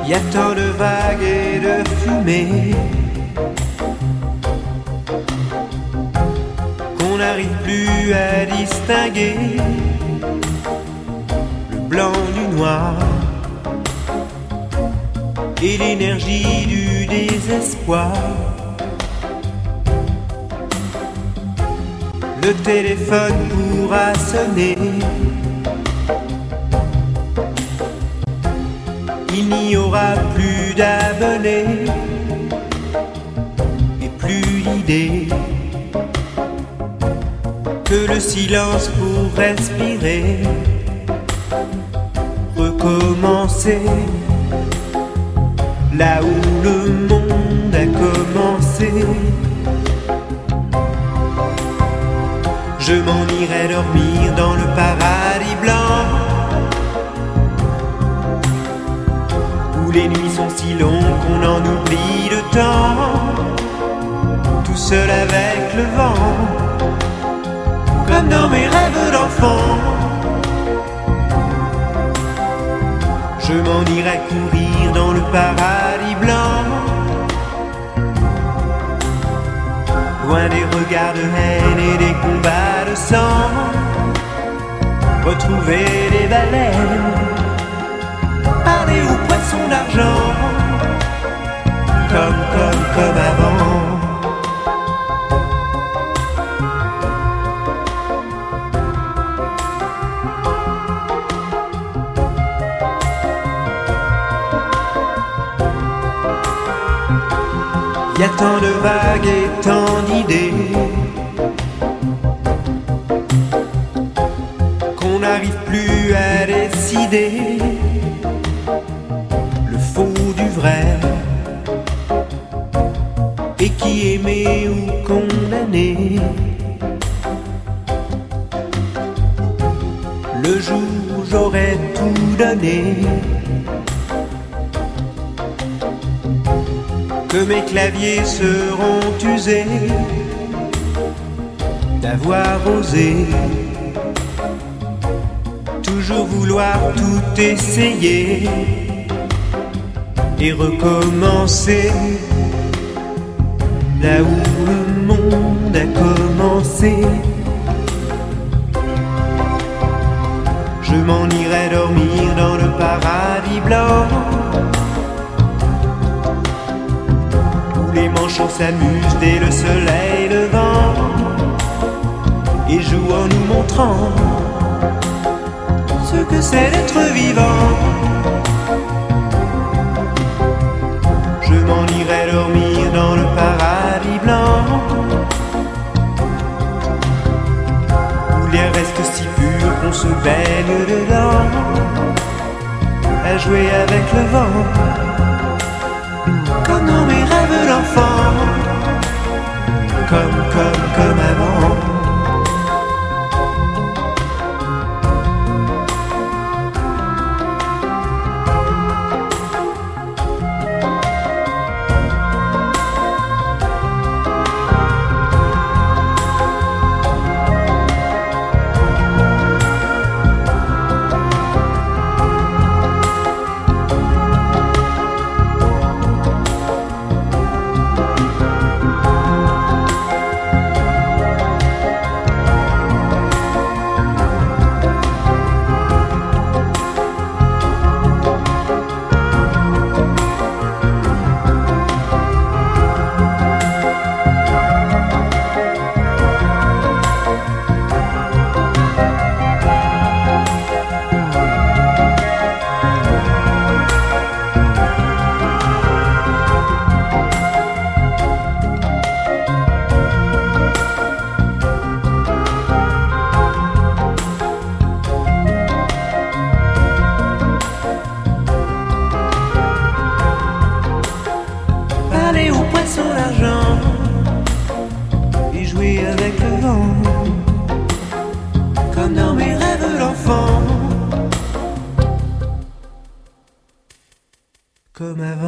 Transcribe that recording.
Y a tant de vagues et de fumée qu'on n'arrive plus à distinguer le blanc du noir et l'énergie du désespoir. Le téléphone pourra sonner, il n'y aura plus d'abonnés et plus l'idée que le silence pour respirer, recommencer là où le monde a commencé. Je m'en irai dormir dans le paradis blanc, où les nuits sont si longues qu'on en oublie le temps, tout seul avec le vent, comme dans mes rêves d'enfant. Je m'en irai courir dans le paradis blanc, loin des regards de haine et des combats de sang, retrouver les baleines, parler aux poissons d'argent, comme avant. Y a tant de vagues et tant d'idées qu'on n'arrive plus à décider le faux du vrai, et qui aimé ou condamné. Le jour où j'aurais tout donné, que mes claviers seront usés d'avoir osé toujours vouloir tout essayer et recommencer là où le monde a commencé. Je m'en irai dormir dans le paradis blanc, les manchots s'amusent dès le soleil levant et jouent en nous montrant ce que c'est d'être vivant. Je m'en irai dormir dans le paradis blanc, où l'air reste si pur qu'on se baigne dedans, à jouer avec le vent, comme dans mes rêves d'enfant, comme avant. Comme avant.